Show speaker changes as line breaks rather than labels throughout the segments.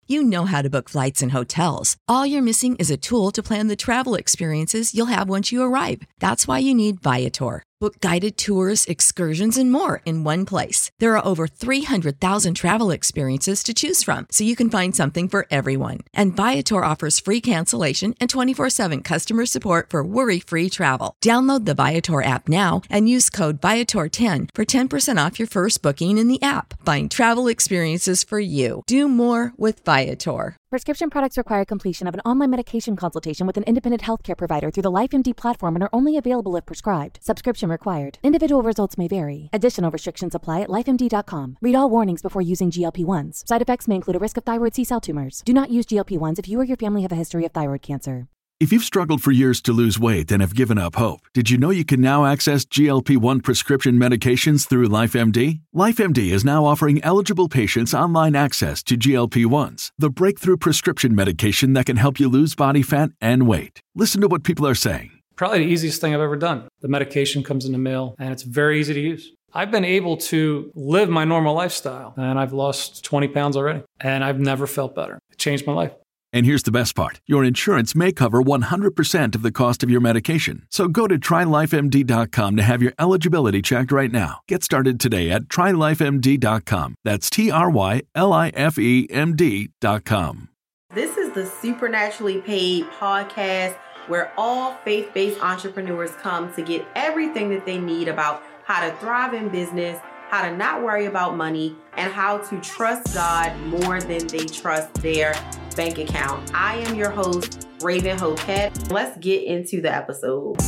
You know how to book flights and hotels. All you're missing is a tool to plan the travel experiences you'll have once you arrive. That's why you need Viator. Book guided tours, excursions, and more in one place. There are over 300,000 travel experiences to choose from, so you can find something for everyone. And Viator offers free cancellation and 24/7 customer support for worry-free travel. Download the Viator app now and use code Viator10 for 10% off your first booking in the app. Find travel experiences for you. Do more with Viator.
Prescription products require completion of an online medication consultation with an independent healthcare provider through the LifeMD platform and are only available if prescribed. Subscription required. Individual results may vary. Additional restrictions apply at lifemd.com. Read all warnings before using GLP-1s. Side effects may include a risk of thyroid C-cell tumors. Do not use GLP-1s if you or your family have a history of thyroid cancer.
If you've struggled for years to lose weight and have given up hope, did you know you can now access GLP-1 prescription medications through LifeMD? LifeMD is now offering eligible patients online access to GLP-1s, the breakthrough prescription medication that can help you lose body fat and weight. Listen to what people are saying.
Probably the easiest thing I've ever done. The medication comes in the mail and it's very easy to use. I've been able to live my normal lifestyle and I've lost 20 pounds already and I've never felt better. It changed my life.
And here's the best part. Your insurance may cover 100% of the cost of your medication. So go to TryLifeMD.com to have your eligibility checked right now. Get started today at TryLifeMD.com. That's TryLifeMD.com.
This is the Supernaturally Paid podcast where all faith-based entrepreneurs come to get everything that they need about how to thrive in business, how to not worry about money, and how to trust God more than they trust their bank account. I am your host, Raven Hoquette. Let's get into the episode.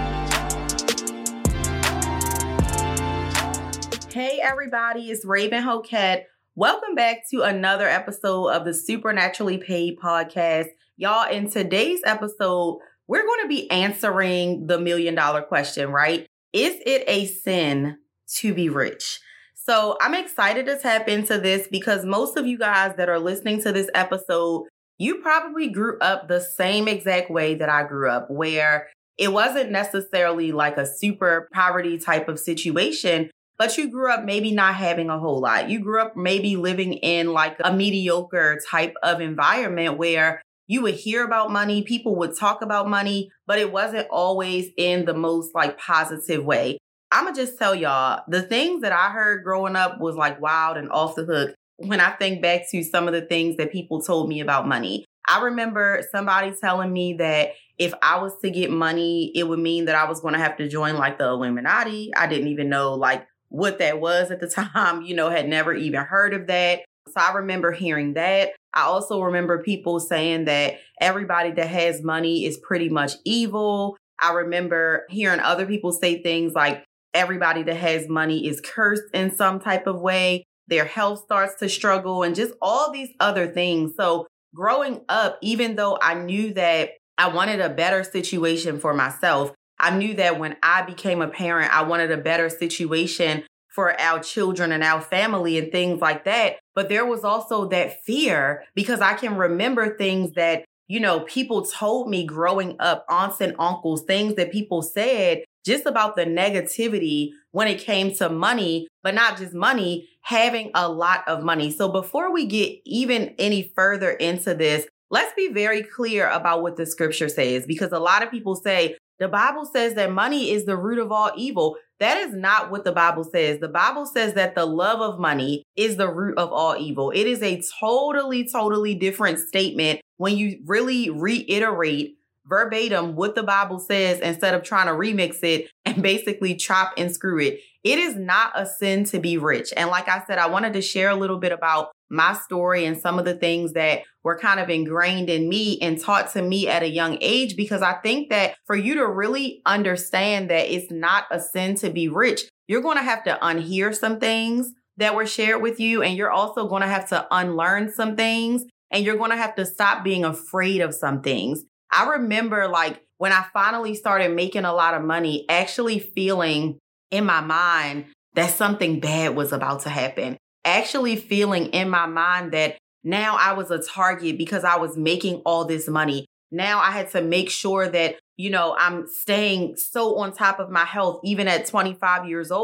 Hey everybody, it's Raven Hoquette. Welcome back to another episode of the Supernaturally Paid podcast. Y'all, in today's episode, we're going to be answering the $1 million question, right? Is it a sin to be rich? So I'm excited to tap into this because most of you guys that are listening to this episode, you probably grew up the same exact way that I grew up, where it wasn't necessarily like a super poverty type of situation, but you grew up maybe not having a whole lot. You grew up maybe living in like a mediocre type of environment where you would hear about money, people would talk about money, but it wasn't always in the most like positive way. I'm going to just tell y'all, the things that I heard growing up was like wild and off the hook when I think back to some of the things that people told me about money. I remember somebody telling me that if I was to get money, it would mean that I was going to have to join like the Illuminati. I didn't even know like what that was at the time, had never even heard of that. So I remember hearing that. I also remember people saying that everybody that has money is pretty much evil. I remember hearing other people say things like, everybody that has money is cursed in some type of way. Their health starts to struggle and just all these other things. So growing up, even though I knew that I wanted a better situation for myself, I knew that when I became a parent, I wanted a better situation for our children and our family and things like that. But there was also that fear because I can remember things that, people told me growing up, aunts and uncles, things that people said just about the negativity when it came to money, but not just money, having a lot of money. So before we get even any further into this, let's be very clear about what the scripture says, because a lot of people say the Bible says that money is the root of all evil. That is not what the Bible says. The Bible says that the love of money is the root of all evil. It is a totally different statement when you really reiterate verbatim what the Bible says instead of trying to remix it and basically chop and screw it. It is not a sin to be rich. And like I said, I wanted to share a little bit about my story and some of the things that were kind of ingrained in me and taught to me at a young age, because I think that for you to really understand that it's not a sin to be rich, you're going to have to unhear some things that were shared with you. And you're also going to have to unlearn some things, and you're going to have to stop being afraid of some things. I remember like when I finally started making a lot of money, actually feeling in my mind that something bad was about to happen. Actually feeling in my mind that now I was a target because I was making all this money. Now I had to make sure that, I'm staying so on top of my health. Even at 25 years old,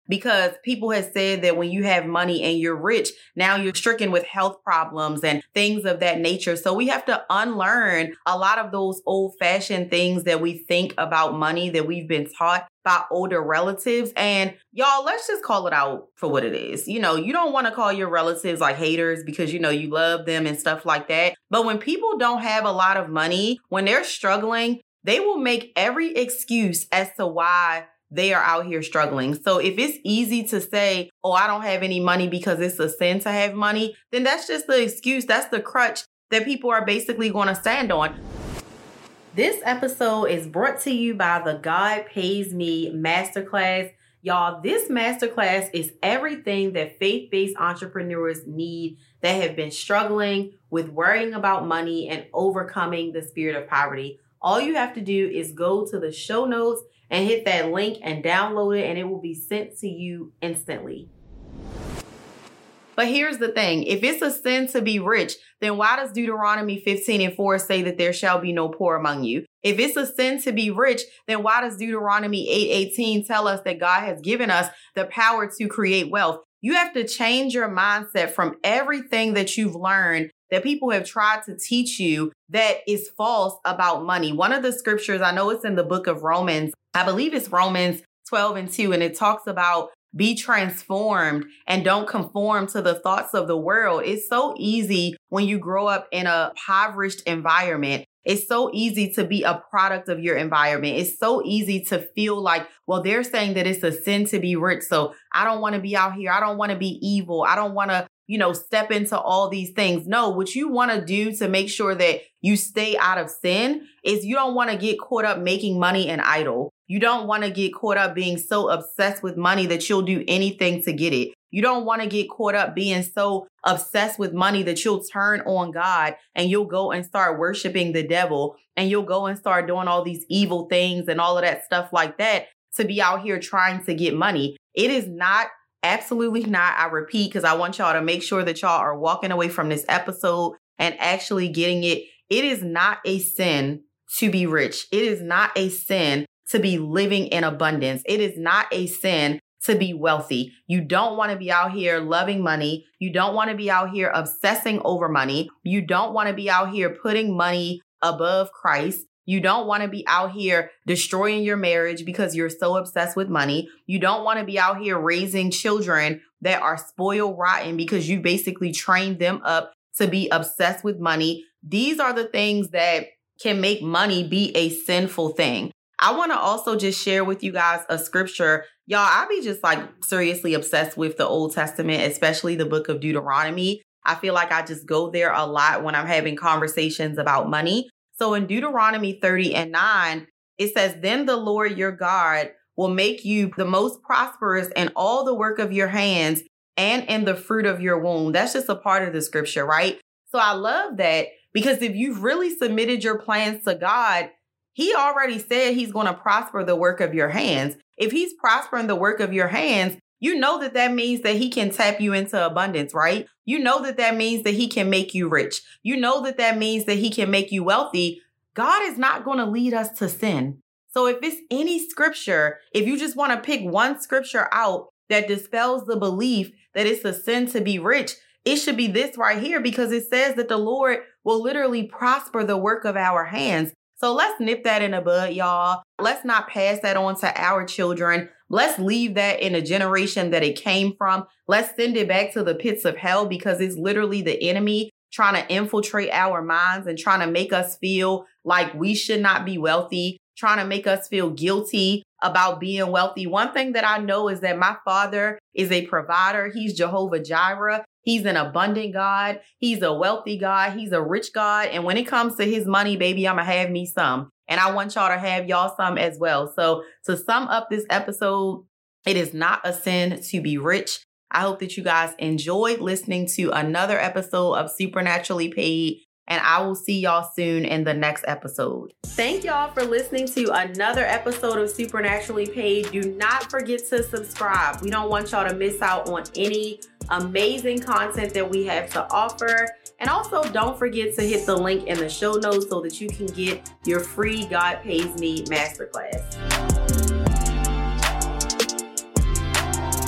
because people have said that when you have money and you're rich, now you're stricken with health problems and things of that nature. So we have to unlearn a lot of those old-fashioned things that we think about money that we've been taught by older relatives. And y'all, let's just call it out for what it is. You don't want to call your relatives like haters because, you love them and stuff like that. But when people don't have a lot of money, when they're struggling, they will make every excuse as to why they are out here struggling. So if it's easy to say, oh, I don't have any money because it's a sin to have money, then that's just the excuse. That's the crutch that people are basically going to stand on. This episode is brought to you by the God Pays Me Masterclass. Y'all, this masterclass is everything that faith-based entrepreneurs need that have been struggling with worrying about money and overcoming the spirit of poverty. All you have to do is go to the show notes and hit that link and download it, and it will be sent to you instantly. But here's the thing. If it's a sin to be rich, then why does Deuteronomy 15:4 say that there shall be no poor among you? If it's a sin to be rich, then why does Deuteronomy 8:18 tell us that God has given us the power to create wealth? You have to change your mindset from everything that you've learned that people have tried to teach you that is false about money. One of the scriptures, I know it's in the book of Romans, I believe it's Romans 12:2, and it talks about be transformed and don't conform to the thoughts of the world. It's so easy when you grow up in a impoverished environment. It's so easy to be a product of your environment. It's so easy to feel like, well, they're saying that it's a sin to be rich. So I don't want to be out here. I don't want to be evil. I don't want to, step into all these things. No, what you want to do to make sure that you stay out of sin is you don't want to get caught up making money an idol. You don't want to get caught up being so obsessed with money that you'll do anything to get it. You don't want to get caught up being so obsessed with money that you'll turn on God and you'll go and start worshiping the devil and you'll go and start doing all these evil things and all of that stuff like that to be out here trying to get money. It is not, absolutely not, I repeat, because I want y'all to make sure that y'all are walking away from this episode and actually getting it. It is not a sin to be rich. It is not a sin to be living in abundance. It is not a sin to be wealthy. You don't want to be out here loving money. You don't want to be out here obsessing over money. You don't want to be out here putting money above Christ. You don't want to be out here destroying your marriage because you're so obsessed with money. You don't want to be out here raising children that are spoiled rotten because you basically trained them up to be obsessed with money. These are the things that can make money be a sinful thing. I want to also just share with you guys a scripture. Y'all, I be just seriously obsessed with the Old Testament, especially the book of Deuteronomy. I feel like I just go there a lot when I'm having conversations about money. So in Deuteronomy 30:9, it says, then the Lord your God will make you the most prosperous in all the work of your hands and in the fruit of your womb. That's just a part of the scripture, right? So I love that because if you've really submitted your plans to God, He already said He's going to prosper the work of your hands. If He's prospering the work of your hands, you know that means that He can tap you into abundance, right? You know that means that He can make you rich. You know that means that He can make you wealthy. God is not going to lead us to sin. So if it's any scripture, if you just want to pick one scripture out that dispels the belief that it's a sin to be rich, it should be this right here because it says that the Lord will literally prosper the work of our hands. So let's nip that in the bud, y'all. Let's not pass that on to our children. Let's leave that in a generation that it came from. Let's send it back to the pits of hell because it's literally the enemy trying to infiltrate our minds and trying to make us feel like we should not be wealthy, trying to make us feel guilty about being wealthy. One thing that I know is that my father is a provider. He's Jehovah Jireh. He's an abundant God. He's a wealthy God. He's a rich God. And when it comes to His money, baby, I'm going to have me some. And I want y'all to have y'all some as well. So to sum up this episode, it is not a sin to be rich. I hope that you guys enjoyed listening to another episode of Supernaturally Paid. And I will see y'all soon in the next episode. Thank y'all for listening to another episode of Supernaturally Paid. Do not forget to subscribe. We don't want y'all to miss out on any amazing content that we have to offer. And also don't forget to hit the link in the show notes so that you can get your free God Pays Me Masterclass.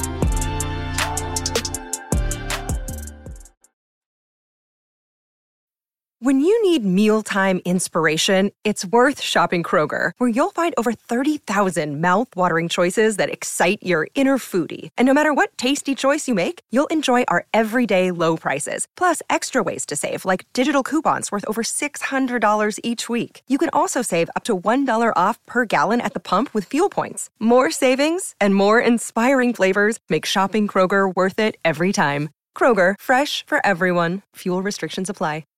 When you need mealtime inspiration, it's worth shopping Kroger, where you'll find over 30,000 mouth-watering choices that excite your inner foodie. And no matter what tasty choice you make, you'll enjoy our everyday low prices, plus extra ways to save, like digital coupons worth over $600 each week. You can also save up to $1 off per gallon at the pump with fuel points. More savings and more inspiring flavors make shopping Kroger worth it every time. Kroger, fresh for everyone. Fuel restrictions apply.